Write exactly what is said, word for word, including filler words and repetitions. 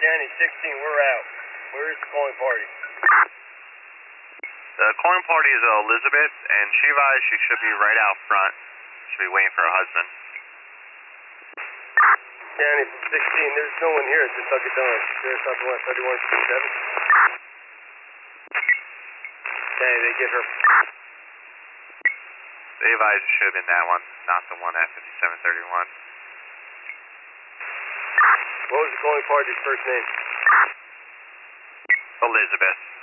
County sixteen, we're out. Where is the calling party? The calling party is Elizabeth, and Shiva, she should be right out front. Should be waiting for her husband. County sixteen, there's no one here at the Tucket Dawn. There's Southwest thirty-one sixty-seven. Okay, they get her. They advised it should have been that one, not the one at fifty-seven thirty-one. What was the calling party's first name? Elizabeth.